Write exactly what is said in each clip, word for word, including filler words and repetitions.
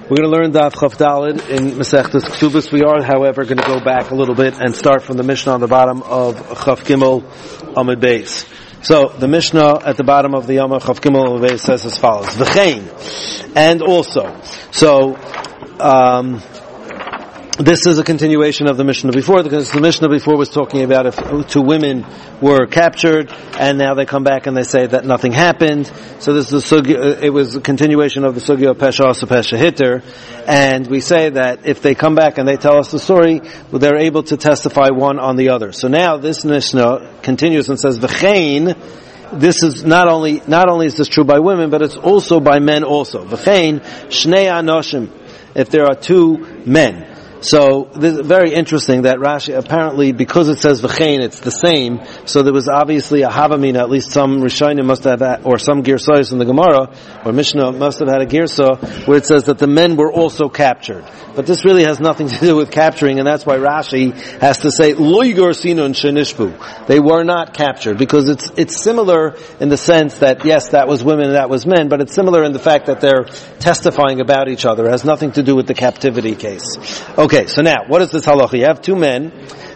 We're going to learn Daf Chaf Daled in Masechtas Ksubas. We are, however, going to go back a little bit and start from the Mishnah on the bottom of Chaf Gimel Amud Beis. So, the Mishnah at the bottom of the Yom Chaf Gimel Amud Beis says as follows: V'chein, and also. So, um, this is a continuation of the Mishnah before, because the Mishnah before was talking about if two women were captured, and now they come back and they say that nothing happened. So this is a sugya, it was a continuation of the sugya of Pesha Asa Pesha Hitter, and we say that if they come back and they tell us the story, well, they're able to testify one on the other. So now this Mishnah continues and says, V'chein, this is not only, not only is this true by women, but it's also by men also. V'chein, Shnei Anoshim, if there are two men. So, this is very interesting that Rashi, apparently, because it says v'chein, it's the same, so there was obviously a havamina, at least some Rishonim must have had, or some Girsayos in the Gemara, or Mishnah must have had a Girsa, where it says that the men were also captured. But this really has nothing to do with capturing, and that's why Rashi has to say, Lo Yigorsinun Shenishbu. They were not captured, because it's, it's similar in the sense that, yes, that was women and that was men, but it's similar in the fact that they're testifying about each other. It has nothing to do with the captivity case. Okay. Okay, so now, what is this halacha? You have two men.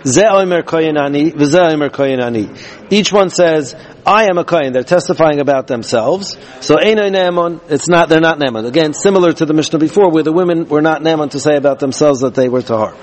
Each one says, I am a kohen. They're testifying about themselves. So, it's not, they're not ne'eman. Again, similar to the Mishnah before, where the women were not ne'eman to say about themselves that they were tahar.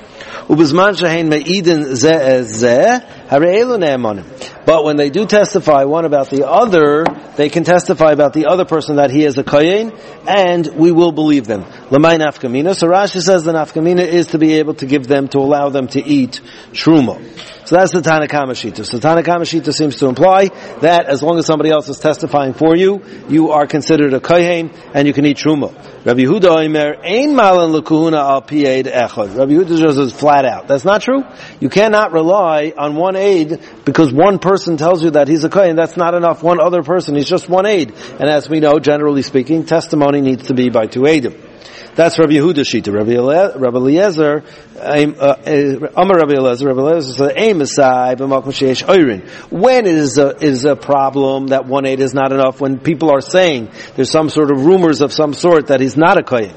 But when they do testify one about the other, they can testify about the other person that he is a kohen, and we will believe them. Lamai nafkamina. So Rashi says the nafkamina is to be able to give them, to allow them to eat truma. So that's the Tanna Kama Shita. So Tanna Kama Shita seems to imply that as long as somebody else is testifying for you, you are considered a kohen and you can eat truma. Rabbi Yehuda Omer ein malan lekuhuna al pi eid echad. Rabbi Yehuda just is flat out. That's not true. You cannot rely on one aid because one person tells you that he's a kohen. That's not enough. One other person, he's just one aid. And as we know, generally speaking, testimony needs to be by two aidim. That's Rabbi Yehuda Shita. Rabbi Eliezer, Amar Rabbi Eliezer, Rabbi Eliezer says, "Aim aside, b'makom sheyesh oyrin." When is a is a problem that one aid is not enough? When people are saying there's some sort of rumors of some sort that he's not a kohen.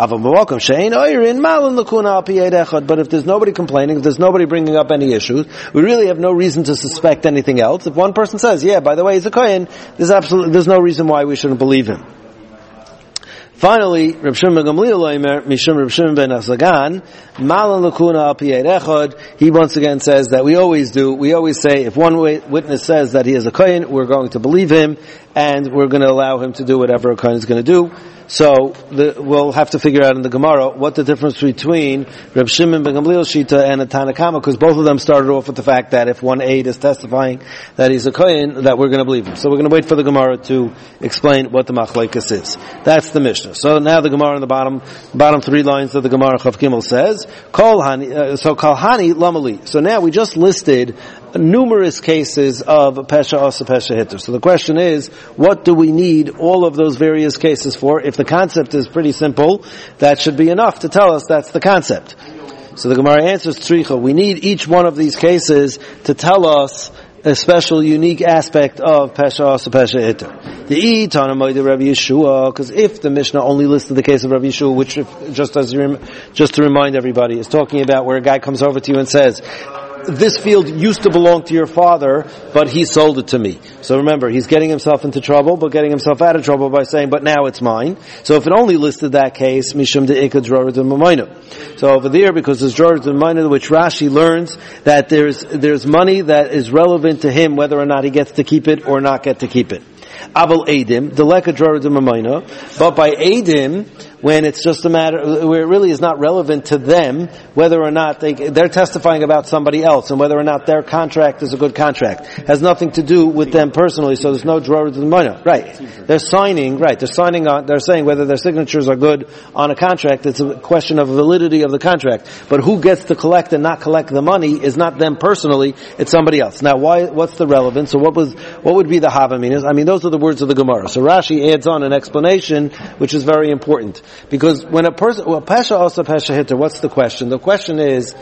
But if there's nobody complaining, if there's nobody bringing up any issues, we really have no reason to suspect anything else. If one person says, "Yeah, by the way, he's a kohen," there's absolutely there's no reason why we shouldn't believe him. Finally, Reb Shimon ben Gamliel Omer, Mishum Reb Shimon ben Asagan, Malan Lakuna al Pi Eid Echad. He once again says that we always do. We always say if one witness says that he is a kohen, we're going to believe him, and we're going to allow him to do whatever a kohen is going to do. So the, we'll have to figure out in the Gemara what the difference between Reb Shimon ben Gamliel Shita and a Tanna Kama, because both of them started off with the fact that if one aid is testifying that he's a kohen, that we're going to believe him. So we're going to wait for the Gemara to explain what the machlokes is. That's the Mishnah. So now the Gemara in the bottom, bottom three lines of the Gemara Chaf Gimel says, Kol Hani, uh, so Kol Hani Lamali. So now we just listed numerous cases of Pesha Asa Pesha Hitter. So the question is, what do we need all of those various cases for? If the concept is pretty simple, that should be enough to tell us that's the concept. So the Gemara answers, Tzricha, we need each one of these cases to tell us a special, unique aspect of Pesha Asa Pesha Hitter. The E Tanamoy Rabbi Yeshua, because if the Mishnah only listed the case of Rabbi Yeshua, which if, just as you, just to remind everybody, is talking about where a guy comes over to you and says, this field used to belong to your father, but he sold it to me. So remember, he's getting himself into trouble, but getting himself out of trouble by saying, but now it's mine. So if it only listed that case, Mishum de'ika drorid d'mamayna. So over there, because there's drorid d'mamayna, which Rashi learns that there's, there's money that is relevant to him, whether or not he gets to keep it or not get to keep it. Aval Eidim, Deleka Drorid d'mamayna. But by Eidim, when it's just a matter, where it really is not relevant to them, whether or not they, they're testifying about somebody else, and whether or not their contract is a good contract, has nothing to do with them personally, so there's no draw to the money. Right. They're signing, right, they're signing on, they're saying whether their signatures are good on a contract, it's a question of validity of the contract. But who gets to collect and not collect the money is not them personally, it's somebody else. Now why, what's the relevance? So what was, what would be the havaminas? I mean, those are the words of the Gemara. So Rashi adds on an explanation, which is very important. Because when a person, well, Pesha Asa Pesha Hitter, what's the question? The question is,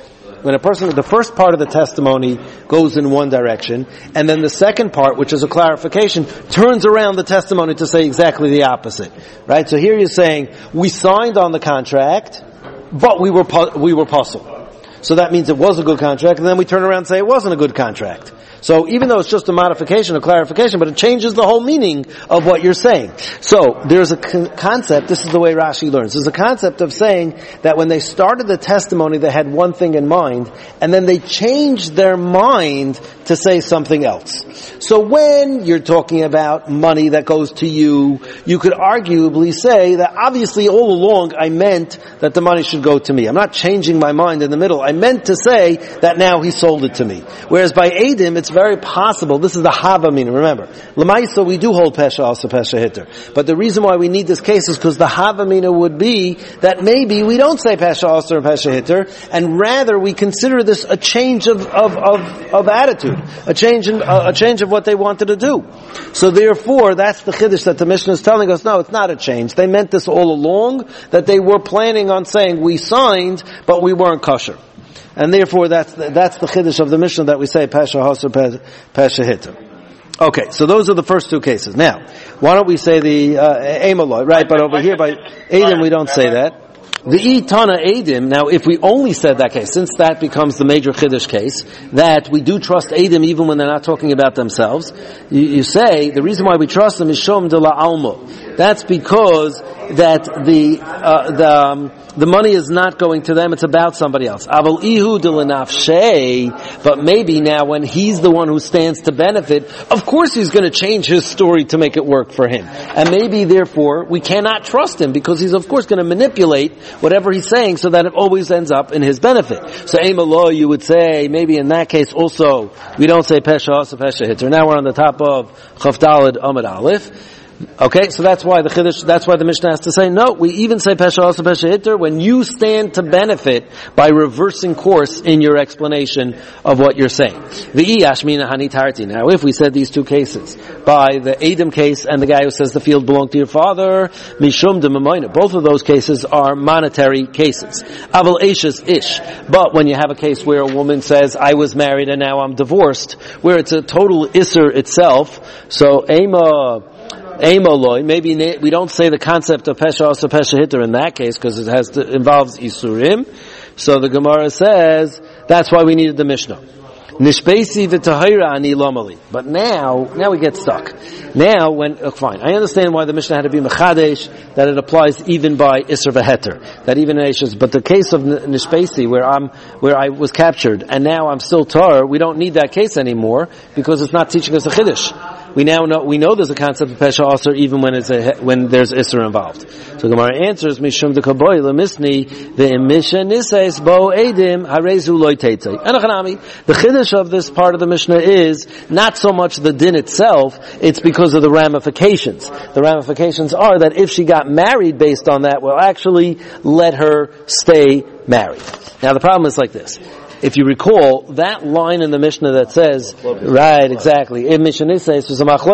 When a person, the first part of the testimony goes in one direction, and then the second part, which is a clarification, turns around the testimony to say exactly the opposite. Right? So here you're saying, we signed on the contract, but we were, we were puzzled. So that means it was a good contract, and then we turn around and say it wasn't a good contract. So even though it's just a modification, a clarification, but it changes the whole meaning of what you're saying. So there's a con- concept, this is the way Rashi learns, there's a concept of saying that when they started the testimony they had one thing in mind, and then they changed their mind to say something else. So when you're talking about money that goes to you, you could arguably say that obviously all along I meant that the money should go to me. I'm not changing my mind in the middle. I meant to say that now he sold it to me. Whereas by Eidim, it's very possible, this is the Havamina, remember, Lamaisa we do hold Pesha also Pesha Hitter. But the reason why we need this case is because the Havamina would be that maybe we don't say Pesha also and Pesha Hitter, and rather we consider this a change of, of, of, of attitude, a change in, uh, a change of what they wanted to do. So therefore, that's the Chiddush that the Mishnah is telling us, no, it's not a change. They meant this all along, that they were planning on saying we signed, but we weren't kosher. And therefore, that's the, that's the chiddush of the Mishnah that we say Pesha Hasar, Pesha Hitter. Okay, so those are the first two cases. Now, why don't we say the uh, Emaloi, right? But over here by Eidim, we don't say that. The Itana Eidim, now if we only said that case, since that becomes the major Chiddush case, that we do trust Eidim even when they're not talking about themselves, you, you say, the reason why we trust them is Shom de la Almo. That's because that the, uh, the, um, the money is not going to them, it's about somebody else. Aval ihu de lenafshei, but maybe now when he's the one who stands to benefit, of course he's going to change his story to make it work for him. And maybe therefore we cannot trust him because he's of course going to manipulate whatever he's saying so that it always ends up in his benefit. So Ema law, you would say, maybe in that case also, we don't say Pesha Asa, Pesha Hitter. Now we're on the top of Chaf Daled Amud Aleph. Okay, so that's why the Chiddush, that's why the Mishnah has to say, no, we even say Pesha Asa, Pesha Hitter when you stand to benefit by reversing course in your explanation of what you're saying. The Ashmina Hani Tarti. Now, if we said these two cases, by the Eidim case and the guy who says the field belonged to your father, Mishum de Mamoina, both of those cases are monetary cases. Aval Eishes Ish. But when you have a case where a woman says, I was married and now I'm divorced, where it's a total Isser itself, so Ema, Eimoloi, maybe we don't say the concept of Pesha Asa Pesha Hitter in that case because it has to, involves Isurim. So the Gemara says that's why we needed the Mishnah. Nishbesi v'tahira ani lomali. But now, now we get stuck. Now, when oh, fine, I understand why the Mishnah had to be mechadesh, that it applies even by Isser v'heter, that even in Eishes. But the case of Nishbesi, where I'm, where I was captured, and now I'm still tar, we don't need that case anymore because it's not teaching us a chiddush. We now know, we know there's a concept of Pesha Asr even when it's a, when there's Isser involved. So Gemara answers, Mishum de Kaboy, Lemisni, the emisha Nisais, Bo Eidim, Harezu Loi Teitzei. Anachanami, the Chiddush of this part of the Mishnah is not so much the din itself, it's because of the ramifications. The ramifications are that if she got married based on that, we'll actually let her stay married. Now the problem is like this. If you recall, that line in the Mishnah that says, right, exactly, in Mishnah says,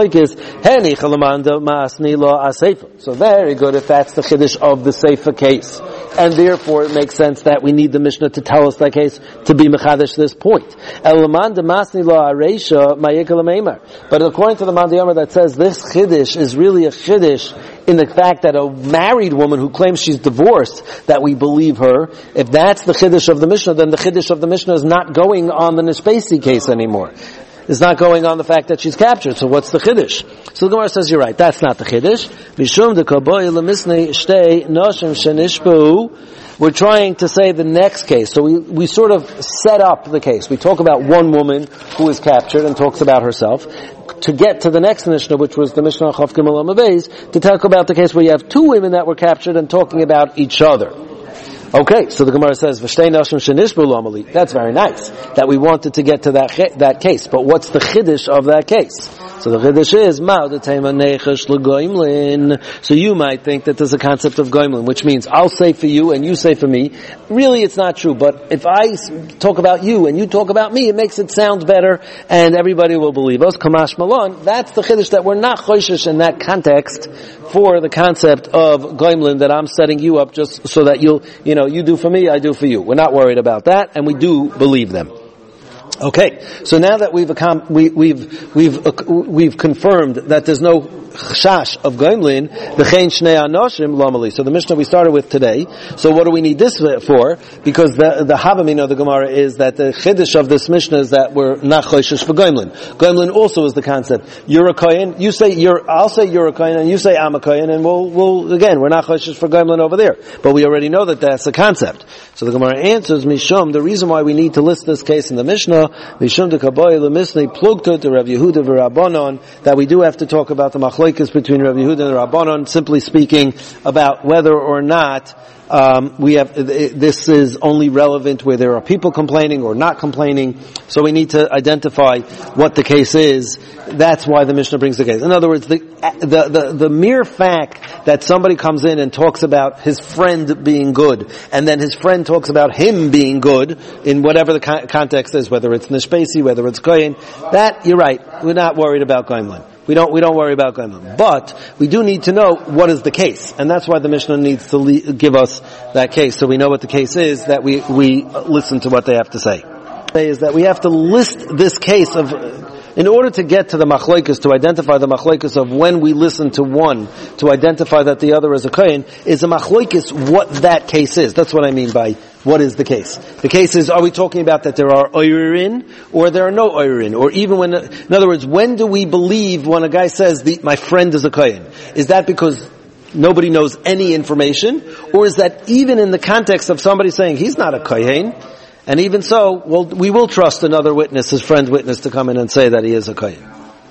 so very good if that's the Chiddush of the Seifa case. And therefore it makes sense that we need the Mishnah to tell us that case to be Mechadesh this point. But according to the Mandiyamar that says this Chiddush is really a Chiddush in the fact that a married woman who claims she's divorced, that we believe her, if that's the Chiddush of the Mishnah, then the Chiddush of the Mishnah is not going on the Nishbesi case anymore. It's not going on the fact that she's captured. So what's the Chiddush? So the Gemara says, you're right, that's not the Chiddush. Mishum de kaboy lemisnei shtei noshim shenishbu. We're trying to say the next case. So we, we sort of set up the case. We talk about one woman who is captured and talks about herself, to get to the next Mishnah, which was the Mishnah Chaf Gimel Amavez, to talk about the case where you have two women that were captured and talking about each other. Okay, so the Gemara says, V'shtei nashim shenishbu l'amali. That's very nice, that we wanted to get to that that case. But what's the chiddush of that case? So the Chiddush is, Ma Udatema Nechesh L'Goimlin. So you might think that there's a concept of Goimlin, which means I'll say for you and you say for me. Really, it's not true. But if I talk about you and you talk about me, it makes it sound better and everybody will believe us. Kamash Malon. That's the Chiddush, that we're not Choshesh in that context for the concept of Goimlin, that I'm setting you up just so that you'll, you know, you do for me, I do for you. We're not worried about that, and we do believe them. Okay, so now that we've we, we've we've uh, we've confirmed that there's no chash of goimlin, v'chein shnei anoshim lomali. So the Mishnah we started with today. So what do we need this for? Because the the Havamina of the Gemara is that the chiddush of this Mishnah is that we're not choshesh for goimlin. Goimlin also is the concept. You're a kohen. You say you're. I'll say you're a kohen, and you say I'm a kohen, and we'll we'll again we're not choshesh for goimlin over there. But we already know that that's the concept. So the Gemara answers mishum. The reason why we need to list this case in the Mishnah, mishum de kaboy lemisnei plugta to Rav Yehuda v'Rabbanon, that we do have to talk about the machlokes between Rav Yehuda and the Rabbanon, simply speaking about whether or not um, we have this is only relevant where there are people complaining or not complaining. So we need to identify what the case is. That's why the Mishnah brings the case. In other words, the the the, the mere fact that somebody comes in and talks about his friend being good, and then his friend talks about him being good in whatever the con- context is, whether it's nishpesi, whether it's kohen, that you're right. We're not worried about goimlin. We don't, we don't worry about goimlin. But we do need to know what is the case. And that's why the Mishnah needs to le- give us that case. So we know what the case is, that we, we listen to what they have to say. Is that we have to list this case of, in order to get to the machlokes, to identify the machlokes of when we listen to one, to identify that the other is a kohen, is a machlokes what that case is. That's what I mean by what is the case. The case is, are we talking about that there are oirin, or there are no oirin? Or even when, in other words, when do we believe when a guy says, the, my friend is a kohen? Is that because nobody knows any information? Or is that even in the context of somebody saying, he's not a kohen? And even so, well, we will trust another witness, his friend's witness, to come in and say that he is a kohen.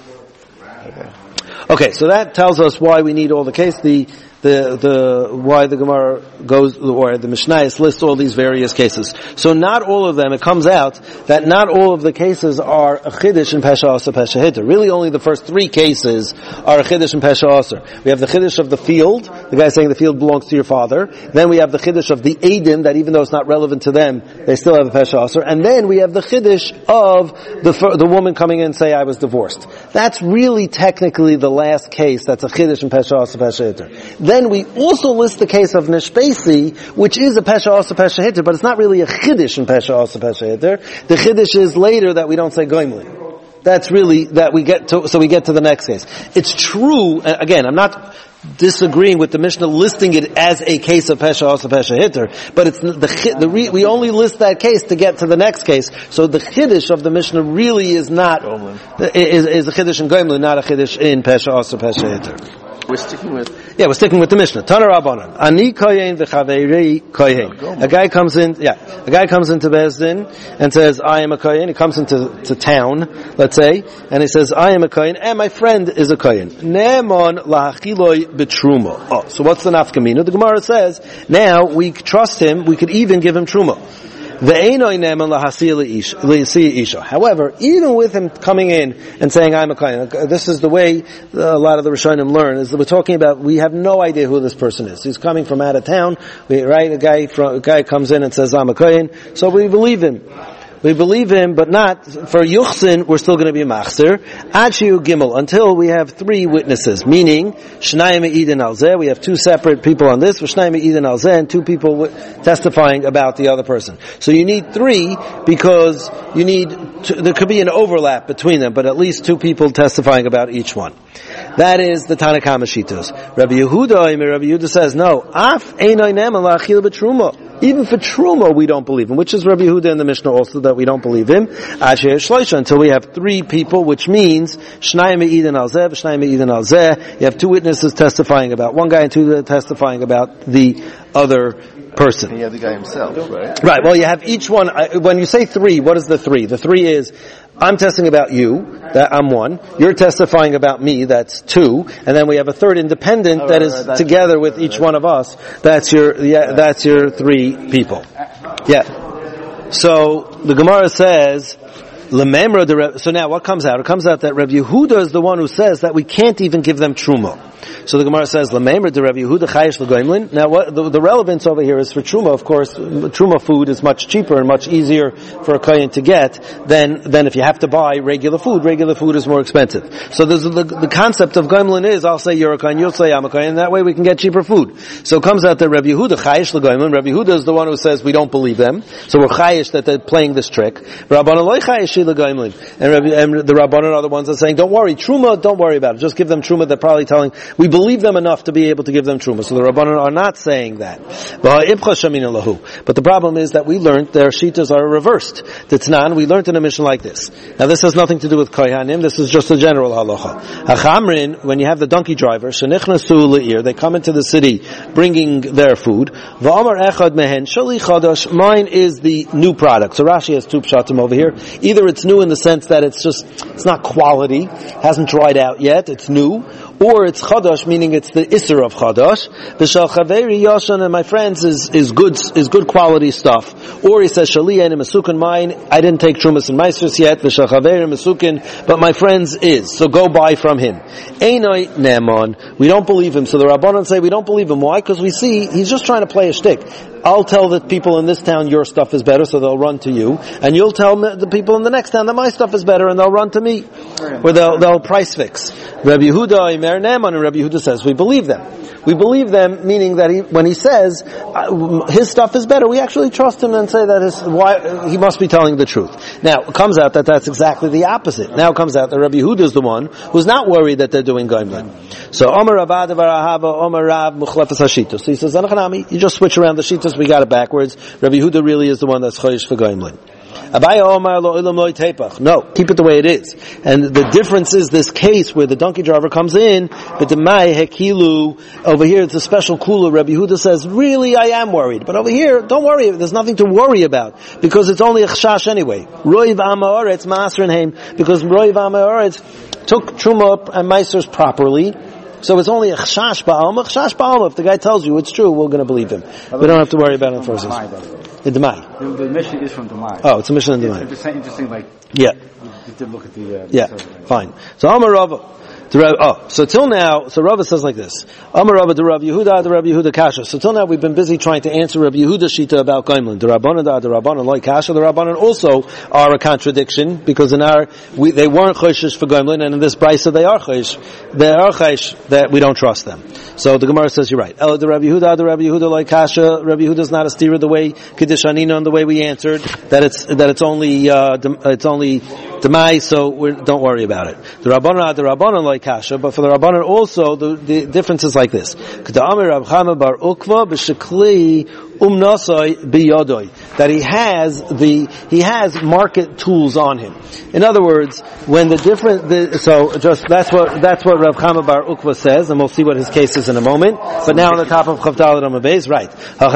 Okay. Okay, so that tells us why we need all the case. The The, the, why the Gemara goes, or the Mishnayos lists all these various cases. So not all of them, it comes out that not all of the cases are a Chiddush in Pesha Aser, Pesha Hitter. Really only the first three cases are a Chiddush in Pesha Aser. We have the Chiddush of the field, the guy saying the field belongs to your father. Then we have the Chiddush of the Eidim, that even though it's not relevant to them, they still have a Pesha Aser. And then we have the Chiddush of the, the woman coming in and say, I was divorced. That's really technically the last case that's a Chiddush in Pesha Aser, Pesha Hitter. Then we also list the case of Nishpesi, which is a Pesha Asa Pesha Hitter, but it's not really a Chiddush in Pesha Asa Pesha Hitter. The Chiddush is later that we don't say Goimli. That's really, that we get to, so we get to the next case. It's true, again, I'm not disagreeing with the Mishnah listing it as a case of Pesha Asa Pesha Hitter, but it's the, the re, we only list that case to get to the next case. So the Chiddush of the Mishnah really is not, is, is a Chiddush in Goimli, not a Chiddush in Pesha Asa Pesha Hitter. We're sticking with... Yeah, we're sticking with the Mishnah. Tana Rabbanan. Ani kohen v'chaveirei kohen. A guy comes in, yeah, a guy comes into Beis Din and says, I am a kohen. He comes into to town, let's say, and he says, I am a kohen, and my friend is a kohen. Ne'emon lahachiloi b'truma. Oh, so what's the nafkamina? The Gemara says, now we trust him, we could even give him truma. However, even with him coming in and saying, I'm a kohen, this is the way a lot of the Rishonim learn, is that we're talking about, we have no idea who this person is. He's coming from out of town, we, right? A guy, from, a guy comes in and says, I'm a kohen, so we believe him. We believe him, but not, for Yuchsin, we're still going to be a Machzer. Achiu Gimel, until we have three witnesses, meaning, Shnayim Eden Alzeh, we have two separate people on this, Shnayim Eden Alzeh, and two people testifying about the other person. So you need three, because you need, to, there could be an overlap between them, but at least two people testifying about each one. That is the Tanakama Shitos. Rabbi Yehuda, Rabbi Yehuda says, no, Af Einoi Ne'eman La'achil B'Truma. Even for Truma, we don't believe him, which is Rabbi Yehuda in the Mishnah also, that we don't believe him. Asher Shloisha, until we have three people, which means Shnayim Me'iden Alzeh, Shnayim Me'iden Alzeh. You have two witnesses testifying about one guy and two testifying about the other person. And you have the guy himself, right? Right, well you have each one, when you say three, what is the three? The three is, I'm testing about you, that I'm one. You're testifying about me, that's two. And then we have a third independent that is together with each one of us. That's your, yeah, that's your three people. Yeah. So, the Gemara says, Lememra the Reb, so now what comes out? It comes out that Reb Yehuda is the one who says that we can't even give them truma. So the Gemara says, Lememra the Reb Yehuda chayish l'goimlin. Now what, the, the relevance over here is for truma, of course, truma food is much cheaper and much easier for a kohen to get than, than if you have to buy regular food. Regular food is more expensive. So there's the, the concept of goimlin is, I'll say you're a kohen, you'll say I'm a kohen, and that way we can get cheaper food. So it comes out that Reb Yehuda chayish l'goimlin. Reb Yehuda is the one who says we don't believe them. So we're chayish that they're playing this trick. Rabbanan loy chayish l'goimlin. And, and the Rabbanan are the ones that are saying, don't worry, truma, don't worry about it. Just give them truma. They're probably telling, we believe them enough to be able to give them truma. So the Rabbanan are not saying that. But the problem is that we learned their shitas are reversed. T'tznan, we learned in a mission like this. Now this has nothing to do with kohanim. This is just a general halacha. Hachamrin, when you have the donkey driver, shenichnasu le'ir, they come into the city bringing their food. V'amar echad mehen shali chadash. Mine is the new product. So Rashi has two pshatim over here. Either it's new in the sense that it's just, it's not quality, hasn't dried out yet, it's new, or it's chadash, meaning it's the isser of chadash. V'shal chaveri yashan, and my friends is, is good, is good quality stuff. Or he says, shali and masukin mine, I didn't take trumas and meisters yet, v'shal chaveri masukin, but my friends is, so go buy from him. Einoi neman, we don't believe him. So the Rabbanan say we don't believe him. Why? Because we see, he's just trying to play a shtick. I'll tell the people in this town your stuff is better, so they'll run to you, and you'll tell the people in the next town that my stuff is better, and they'll run to me, or they'll, they'll price fix. Rabbi Yehuda, Imer Neman, and Rabbi Yehuda says, we believe them. We believe them, meaning that he, when he says uh, his stuff is better, we actually trust him and say that his, why, he must be telling the truth. Now, it comes out that that's exactly the opposite. Now it comes out that Rabbi Yehuda is the one who's not worried that they're doing goimlin. So, Omer Rabba Devarahava, Omer Rab, Muchlefes Hashitos. So he says, Zanachanami, you just switch around the shitos, we got it backwards. Rabbi Yehuda really is the one that's choyish for goimlin. Abaya Omar lo ilam loy tepach. No, keep it the way it is. And the difference is this case where the donkey driver comes in, but the mai hekilu, over here it's a special kula. Rabbi Yehuda says, really I am worried. But over here, don't worry, there's nothing to worry about, because it's only a chshash anyway. Roiv Amaoretz Ma'asrinheim, because Roiv Amaoretz took truma and meisters properly. So it's only a chshash ba'alma. Chshash ba'alma. If the guy tells you it's true, we're going to believe him. We don't have to worry about it in the first place. In Demai. The, the mission is from Demai. Oh, it's a mission in Demai. It's interesting, like, yeah. You did look at the, uh, yeah, the fine. So Amar Rava. Oh, so till now, so Rava says like this. Amar Rava de Rav Yehuda de Rav Yehuda Kasha. So till now we've been busy trying to answer Rav Yehuda's shita about Goimlin. The Rabbanan da the Rabbanan loy Kasha. The Rabbanan also are a contradiction, because in our, we, they weren't choishish for Goimlin, and in this brisa they are choish. They are choish that we don't trust them. So the Gemara says you're right. Ela de Rav Yehuda de Rav Yehuda loy Kasha. Rav Yehuda is not a steerer the way Kiddush Anina on the way we answered, that it's, that it's only, uh, it's only Demai, so we're, don't worry about it. The Rabbanan, the Rabbanan like Kasha, but for the Rabbanan also, the, the difference is like this. That he has the, he has market tools on him. In other words, when the different, the, so just, that's what, that's what Rav Chama Bar Ukva says, and we'll see what his case is in a moment. But now on the top of Chavdal Rama Beis, right.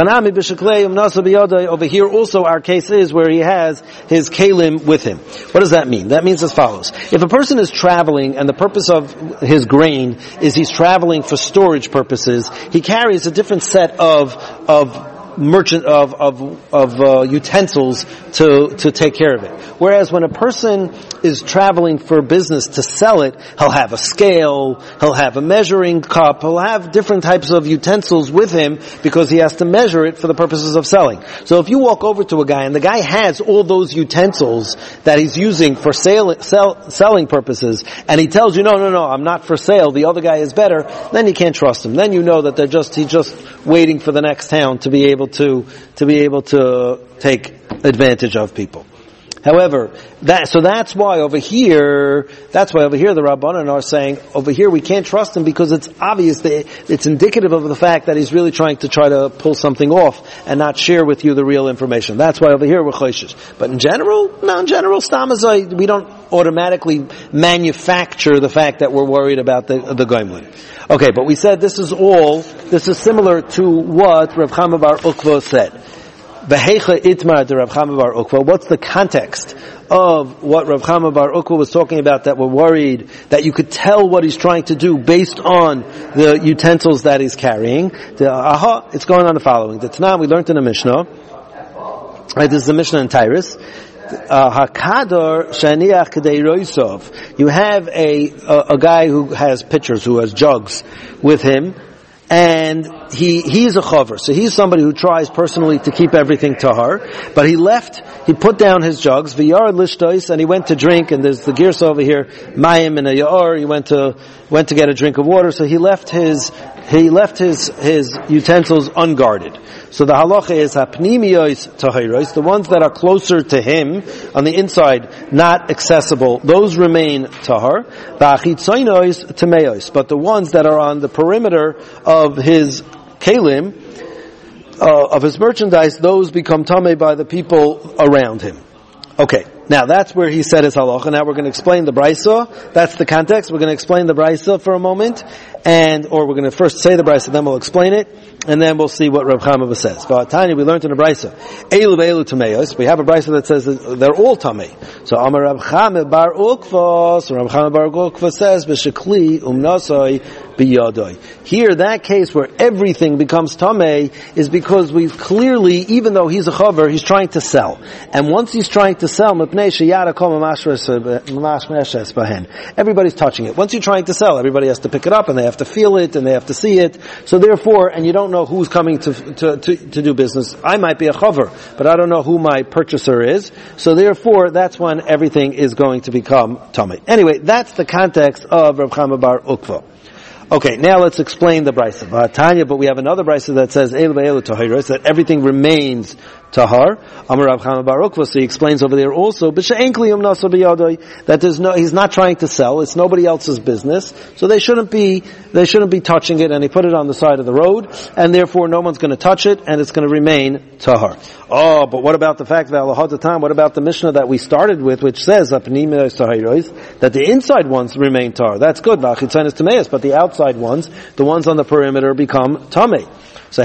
Over here also our case is where he has his kalim with him. What does that mean? That means as follows. If a person is traveling and the purpose of his grain is he's traveling for storage purposes, he carries a different set of, of, merchant of of of uh, utensils to to take care of it. Whereas when a person is traveling for business to sell it, he'll have a scale, he'll have a measuring cup, he'll have different types of utensils with him because he has to measure it for the purposes of selling. So if you walk over to a guy and the guy has all those utensils that he's using for sale, sell, selling purposes, and he tells you, no, no, no, I'm not for sale, the other guy is better, then you can't trust him. Then you know that they're just, he's just waiting for the next town to be able to, to be able to take advantage of people. However, that, so that's why over here, that's why over here the Rabbanan are saying, over here we can't trust him because it's obvious that it's indicative of the fact that he's really trying to try to pull something off and not share with you the real information. That's why over here we're choishish. But in general, no, in general, stamazai, we don't automatically manufacture the fact that we're worried about the, the goimlin. Okay, but we said this is all, this is similar to what Rav Chama Bar Ukva said. V'heicha itmar de Rav Chama Bar Ukva. What's the context of what Rav Chama Bar Ukva was talking about, that we're worried that you could tell what he's trying to do based on the utensils that he's carrying? The, aha, it's going on the following. The Tanam we learned in the Mishnah. Right, this is the Mishnah in Tyrus. Hakador shaniach kadei roisov. You have a, a a guy who has pitchers, who has jugs with him, and he he's a chover. So he's somebody who tries personally to keep everything tahar. But he left, he put down his jugs, v'yar lishtois, and he went to drink. And there's the girsa over here, mayim and a yaor. He went to went to get a drink of water. So he left his he left his his utensils unguarded. So the halacha is hapnimiyos tahiros, the ones that are closer to him on the inside, not accessible, those remain tahar. V'achitzoinos tameos, but the ones that are on the perimeter of his kalim, uh, of his merchandise, those become tameh by the people around him. Okay, now that's where he said his halacha. Now we're going to explain the brisa. That's the context. We're going to explain the brisa for a moment, and or we're going to first say the brisa, then we'll explain it, and then we'll see what Rav Chama says. But Tanya, we learned in the brisa, Eilu ve'elu tameos. We have a brisa that says that they're all tamei. So Amar Rav Chama bar Ukva. So Rav Chama bar Ukva says v'shekli umnasoi biyadoi. Here, that case where everything becomes tamei is because we've clearly, even though he's a chaver, he's trying to sell, and once he's trying to sell, everybody's touching it. Once you're trying to sell, everybody has to pick it up, and they have to feel it, and they have to see it. So therefore, and you don't know who's coming to to to, to do business. I might be a chaver, but I don't know who my purchaser is. So therefore, that's when everything is going to become tamei. Anyway, that's the context of Rav Chama bar Ukva. Okay, now let's explain the brisa. Tanya, but we have another brisa that says Eilu ve'elu tahiros, that everything remains tahar. Amar Rav Chama bar Ukva, so he explains over there also, that there's no, he's not trying to sell, it's nobody else's business, so they shouldn't be, they shouldn't be touching it, and he put it on the side of the road, and therefore no one's going to touch it, and it's going to remain tahar. Oh, but what about the fact that Alahad what about the Mishnah that we started with, which says that the inside ones remain tahar? That's good, but the outside ones, the ones on the perimeter, become tamei. So,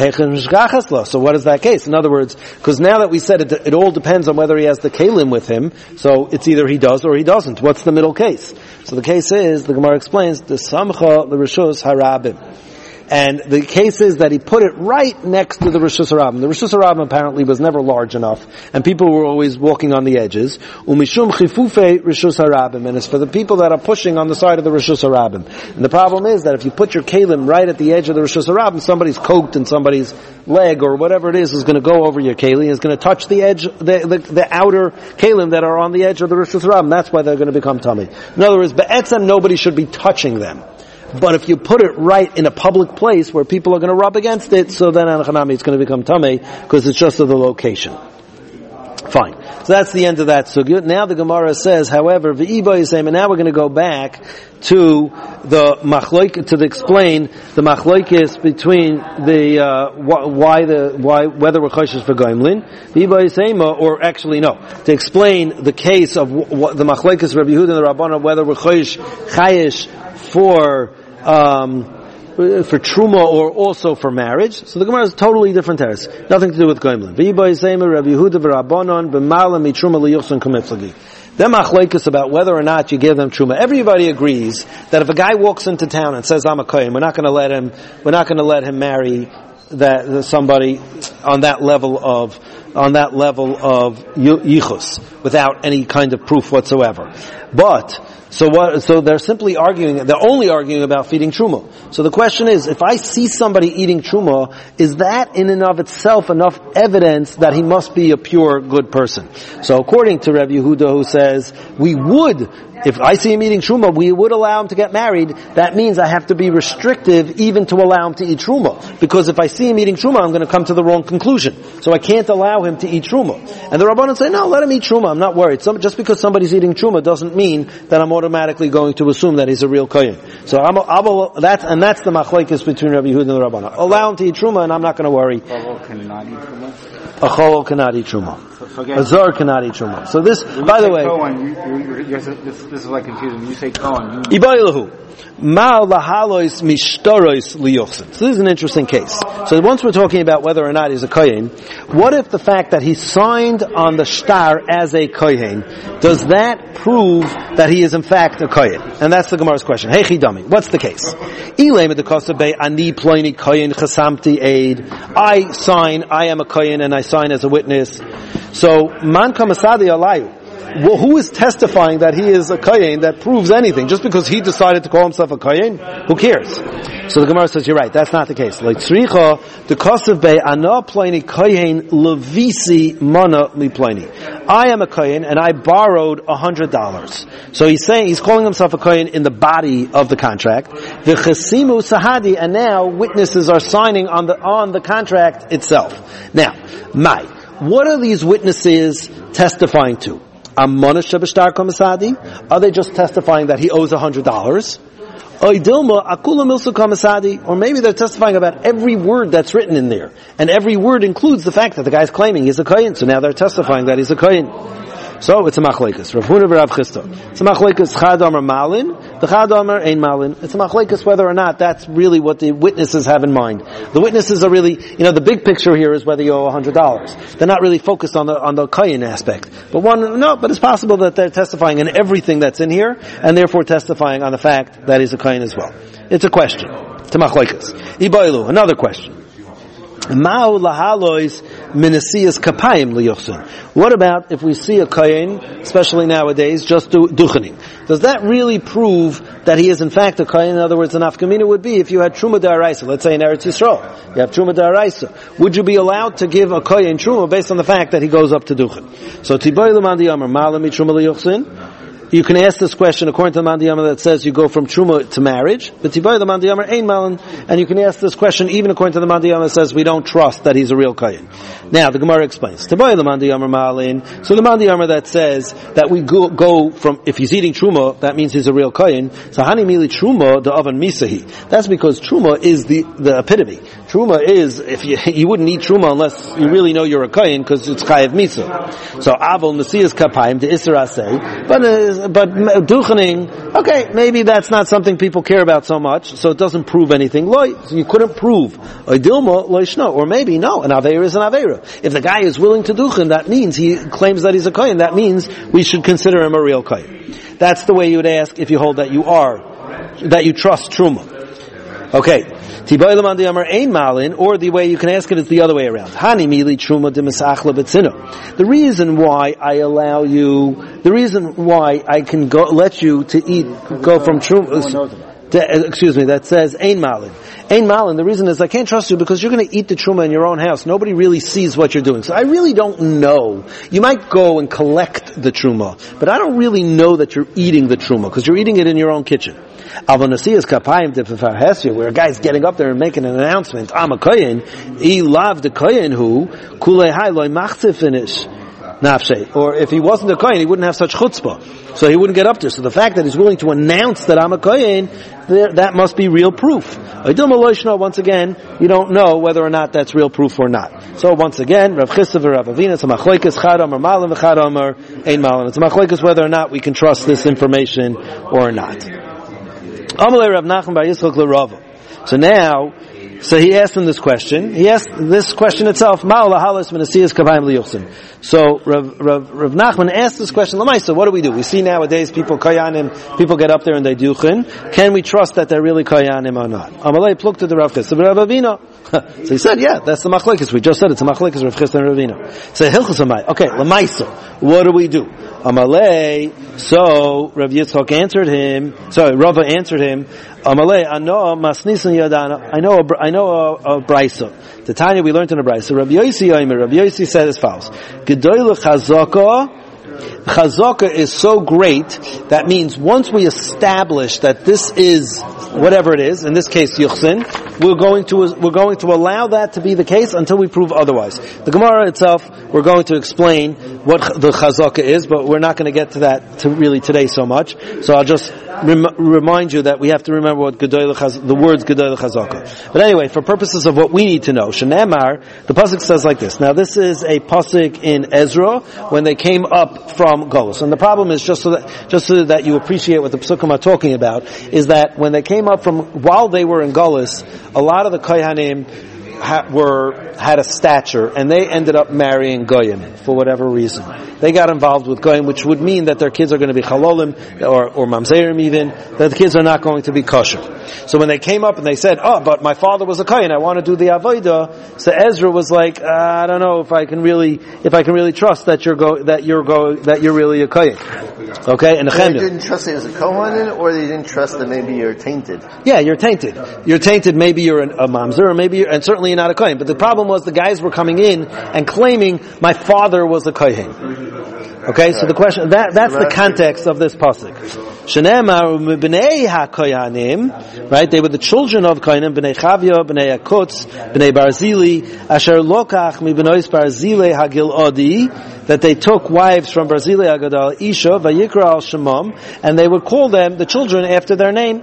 so what is that case? In other words, because now that we said it, it all depends on whether he has the kalim with him, so it's either he does or he doesn't. What's the middle case? So the case is, the Gemara explains, the samcha, the rishus harabim. And the case is that he put it right next to the Rishus Harabim. The Rishus Harabim apparently was never large enough, and people were always walking on the edges. Umishum chifufe Rishus Harabim, and it's for the people that are pushing on the side of the Rishus Harabim. And the problem is that if you put your kalim right at the edge of the Rishus Harabim, somebody's coat and somebody's leg or whatever it is is going to go over your kalim, is going to touch the edge, the, the, the outer kalim that are on the edge of the Rishus Harabim. That's why they're going to become tamei. In other words, be'etzem, nobody should be touching them. But if you put it right in a public place where people are going to rub against it, so then Anachanami it's going to become tamei because it's just of the location. Fine. So that's the end of that sugya. Now the Gemara says, however, v'iba yisem, and now we're going to go back to the machloik, to the explain the machloikis between the uh, why the why whether we're chayshish for goimlin v'iba yisem, or actually no, to explain the case of what the machloikis Rabbi Yehuda and the Rabbanan, whether we're chayish chayish for um, for truma or also for marriage. So the Gemara is totally different teres. Nothing to do with goimlin. V'iba yisem Rabbi Yehuda v'Rabbanan b'malam mitruma liyuchson kamiflagi. Them machlokes about whether or not you give them truma. Everybody agrees that if a guy walks into town and says I'm a kohen, we're not going to let him. We're not going to let him marry that somebody on that level of on that level of yichus without any kind of proof whatsoever. But so what? So they're simply arguing. They're only arguing about feeding truma. So the question is, if I see somebody eating truma, is that in and of itself enough evidence that he must be a pure, good person? So according to Rabbi Yehuda, who says we would, if I see him eating truma, we would allow him to get married. That means I have to be restrictive even to allow him to eat truma, because if I see him eating truma, I'm going to come to the wrong conclusion. So I can't allow him to eat truma. And the Rabbanan say, no, let him eat truma. I'm not worried. Some, just because somebody's eating truma doesn't mean that I'm automatically going to assume that he's a real kohen. So I'm, I'm, that's and that's the machlokes between Rabbi Yehuda and the Rabbanan. Allow him to eat truma, and I'm not going to worry. A chol cannot eat truma. A zar cannot eat truma. So this, by the way, Kohen, you, you, you're, this, this is like confusing. You say Kohen. Ibaylahu. Ma lahalois mishtarois liyochsin. So this is an interesting case. So once we're talking about whether or not he's a kohen, what if the fact that he signed on the shtar as a kohen, does that prove that he is in fact a kohen? And that's the Gemara's question. Hey chidami, what's the case? Ilay medekosabei ani ploini kohen chasamti aid. I sign, I am a kohen, and I sign as a witness. So, man kamasadi alayu. Well, who is testifying that he is a kohen that proves anything? Just because he decided to call himself a kohen, who cares? So the Gemara says, you're right, that's not the case. Like tzricha, the kosev be ana pliny kohen levisi mana li pliny. I am a kohen and I borrowed a hundred dollars. So he's saying, he's calling himself a kohen in the body of the contract. The chesimu sahadi, and now witnesses are signing on the, on the contract itself. Now, Mai, what are these witnesses testifying to? Are they just testifying that he owes a hundred dollars? Or maybe they're testifying about every word that's written in there. And every word includes the fact that the guy's claiming he's a kohen. So now they're testifying that he's a kohen. So it's a machlekes. Rav Huna v'Rav Chisda. It's a machlekes chad amar malin. The chad amar ein malin. It's a machlekes whether or not that's really what the witnesses have in mind. The witnesses are really, you know, the big picture here is whether you owe a hundred dollars. They're not really focused on the on the kohen aspect. But one, no, but it's possible that they're testifying in everything that's in here, and therefore testifying on the fact that he's a kohen as well. It's a question. It's a machlekes. Ibailu, another question. What about if we see a kohen, especially nowadays, just do duchening? Does that really prove that he is in fact a kohen? In other words, an afkamina would be if you had truma d'araisa, let's say in Eretz Yisrael, you have truma d'araisa. Would you be allowed to give a kohen truma based on the fact that he goes up to duchen? So tiboy l'man diyamar malami truma liyochsin. You can ask this question according to the Mandiyama that says you go from Truma to marriage, but Tiboy the Mandiyama ain't Malin, and you can ask this question even according to the Mandiyama that says we don't trust that he's a real Kohen. Now, the Gemara explains. Tiboy the Mandiyama Malin, so the Mandiyama that says that we go, go from, if he's eating Truma, that means he's a real Kohen, so Hani Mili Truma, the oven Misahi. That's because Truma is the, the epitome. Truma is, if you, you wouldn't eat Truma unless you really know you're a Kohen, because it's Chayev Misa. So, Avol Mesias Kapayim, the Isra say, but uh, But duchening, okay, maybe that's not something people care about so much, so it doesn't prove anything. Loi, so you couldn't prove. Or maybe no, an aveira is an aveira. If the guy is willing to duchen, that means he claims that he's a kohen. That means we should consider him a real kohen. That's the way you would ask if you hold that you are, that you trust truma. Okay. Or the way you can ask it is the other way around. The reason why I allow you, the reason why I can go, let you to eat, go from truma, excuse me, that says ein malin. Ein malin, the reason is I can't trust you because you're going to eat the truma in your own house. Nobody really sees what you're doing. So I really don't know. You might go and collect the truma, but I don't really know that you're eating the truma because you're eating it in your own kitchen. Where a guy's getting up there and making an announcement, I'm a kohen, he loved the kohen who, kulei hai loy machze finish. Or if he wasn't a kohen, he wouldn't have such chutzpah. So he wouldn't get up there. So the fact that he's willing to announce that I'm a kohen, that must be real proof. Once again, you don't know whether or not that's real proof or not. So once again, Rav Chisda v'Rav Avina, it's a machlokes chad amar malin v'chad amar ein malin. It's a machlokes whether or not we can trust this information or not. Amalei Rav Nachman bar Yitzchak l'Rava. So now, so he asked him this question. He asked this question itself. So Rav, Rav, Rav Nachman asked this question. Lamaisa, what do we do? We see nowadays people kayanim, people get up there and they duchen. Can we trust that they're really kayanim or not? Amalei plukta the Rav Chisda v'Rav Avina. So he said, yeah, that's the machlekes. We just said it's a machlekes Rav Chisda and Rav Avina. So hilchos amai. Okay, lamaisa, what do we do? Amalei. So Rav Yitzchak answered him. Sorry, Rava answered him. Amalei, I know masnisan yadana. I know, a, I know a, a brisa. The Tanya we learned in a brisa. Rav Yosi Omer. Rav Yosi said as follows: Gedoyle chazaka. Chazaka is so great that means once we establish that this is whatever it is, in this case Yuchsin, we're going to we're going to allow that to be the case until we prove otherwise. The Gemara itself, we're going to explain what the Chazaka is, but we're not going to get to that to really today so much. So I'll just rem- remind you that we have to remember what Gedoyle Chaz- the words Gedoyle Chazaka. But anyway, for purposes of what we need to know, Shenemar, the pasuk says like this. Now this is a pasuk in Ezra when they came up from Golus. And the problem is, just so that, just so that you appreciate what the Psukim are talking about, is that when they came up from, while they were in Golus, a lot of the Kohanim ha- were had a stature and they ended up marrying goyim for whatever reason, they got involved with goyim, which would mean that their kids are going to be chalolim or or mamzerim, even that the kids are not going to be kosher. So when they came up and they said, "Oh, but my father was a kohen, I want to do the avodah," so Ezra was like, uh, "I don't know if I can really if I can really trust that you're go that you're go that you're really a kohen." Okay, and they didn't trust it as a kohen, or they didn't trust that maybe you're tainted. Yeah, you're tainted. You're tainted. Maybe you're an, a mamzer, or maybe you're, and certainly you're not a kohen. But the problem was the guys were coming in and claiming my father was a kohen. Okay, so the question that that's the context of this pasuk. Shenemar b'nei hakoyanim, right? They were the children of koyanim, b'nei Chavya, b'nei Akutz, b'nei Barzili, asher lokach mibenois Barzili hagil odi, that they took wives from Barzili hagadal isha vayikra al shemam, and they would call them the children after their name.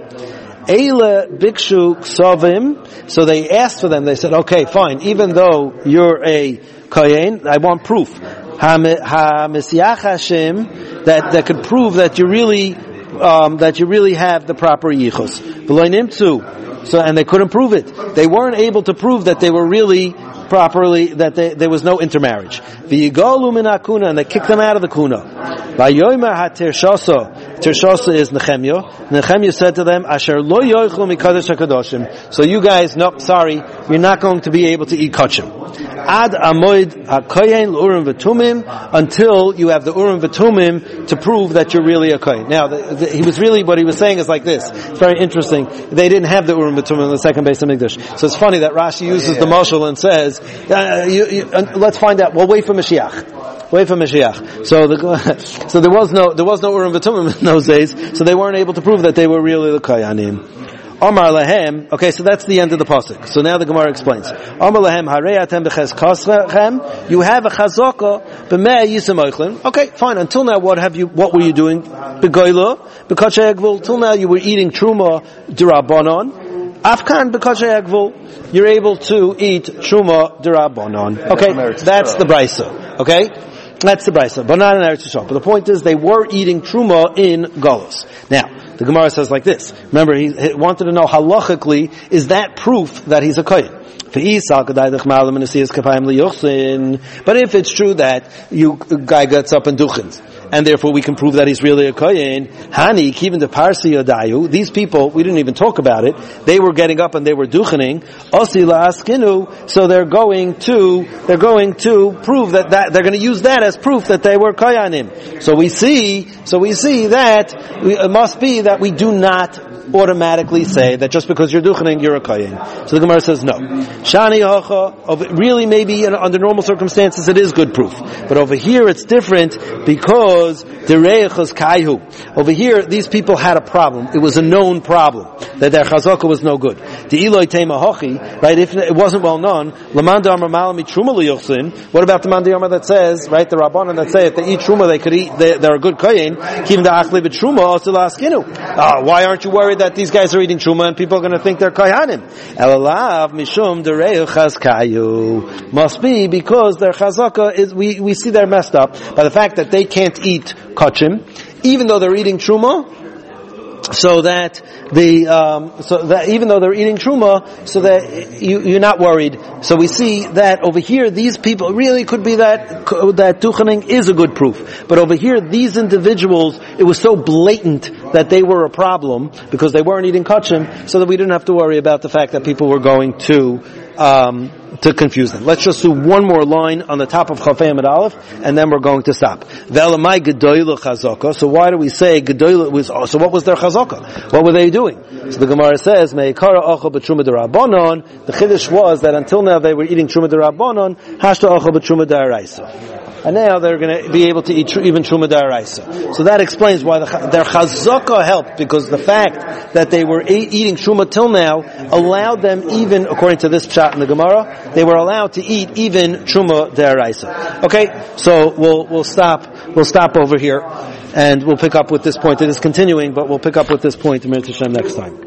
Eile bikshu ksavim, so they asked for them. They said, "Okay, fine. Even though you're a kohen, I want proof." Ha Mesiach Hashem, that that could prove that you really um, that you really have the proper yichus. V'lo nimtzu, so and they couldn't prove it. They weren't able to prove that they were really properly that they, there was no intermarriage. V'yigalu min hakuna, and they kicked them out of the kuna. V'yomer ha-tershasa, tershasa is Nehemiah. Nehemiah said to them, "Asher lo yoichlu mikadosh hakadoshim." So you guys, no, sorry, you're not going to be able to eat kachim. Ad amoid hakoyen l'urim v'tumim, until you have the urim v'tumim to prove that you're really a kohen. Now, the, the, he was really what he was saying is like this. It's very interesting. They didn't have the urim v'tumim in the second base of Mikdash, so it's funny that Rashi uses yeah. the mashal and says, uh, you, you, uh, "Let's find out." Well, wait for Mashiach. Wait for Mashiach. So, the, so there was no there was no urim v'tumim in those days, so they weren't able to prove that they were really the kohanim. Omar lahem. Okay, so that's the end of the pasuk. So now the Gemara explains. Omar lahem harei atem b'chezkaschem. You have a chazaka b'mei yisem oichlin. Okay, fine. Until now, what have you? What were you doing? Begoyla, b'kachay agvul. Till now, you were eating truma d'Rabbanon. Afkan b'kachay agvul. You're able to eat truma d'Rabbanon. Okay, that's the brisa. Okay. That's the brisa, but not in Eretz Yisrael. But the point is, they were eating truma in Golus. Now, the Gemara says like this. Remember, he, he wanted to know halachically, is that proof that he's a kohen? But if it's true that you a guy gets up and duchens, and therefore we can prove that he's really a kohen, hani even the parsi yadayu, these people, we didn't even talk about it, they were getting up and they were duchening, osila askinu, so they're going to they're going to prove that, that they're going to use that as proof that they were koyanim. So we see so we see that we, it must be that we do not automatically say that just because you're duchening, you're a kohen. So the Gemara says no. Shani hacha, really maybe in, under normal circumstances it is good proof. But over here it's different because the reichos kaihu. Over here, these people had a problem. It was a known problem that their chazaka was no good. The Eloi tema hochi, right? If it wasn't well known, lamanda amar malami truma liyuchsin. What about the mandi amar that says, right? The rabbanon that say if they eat truma, they could eat. They, they're a good kohen. Kim da achli b'truma osila askinu. Ah, why aren't you worried that these guys are eating truma and people are going to think they're kohanim? Elalav mishum dereichas kayu. Must be because their chazaka is. We we see they're messed up by the fact that they can't eat kachim, even though they're eating truma, so that the um, so that even though they're eating truma, so that you, you're not worried. So we see that over here, these people really could be that that duchening is a good proof. But over here, these individuals, it was so blatant that they were a problem because they weren't eating kachim, so that we didn't have to worry about the fact that people were going to. Um, to confuse them. Let's just do one more line on the top of Chafei Amid Aleph, and then we're going to stop. Ve'elamai gedoyla chazaka. So why do we say gedoyla was? Oh, so what was their chazaka? What were they doing? So the Gemara says, meikara ochel b'truma d'Rabbanon. The chiddush was that until now they were eating truma d'Rabbanon, hashta ochel b'truma d'Araisa. And now they're going to be able to eat tr- even truma d'Araisa. So that explains why the, their chazaka helped, because the fact that they were a- eating truma till now allowed them, even according to this pshat in the Gemara, they were allowed to eat even truma d'Araisa. Okay, so we'll we'll stop we'll stop over here, and we'll pick up with this point. It is continuing, but we'll pick up with this point in Mitzvah Hashem next time.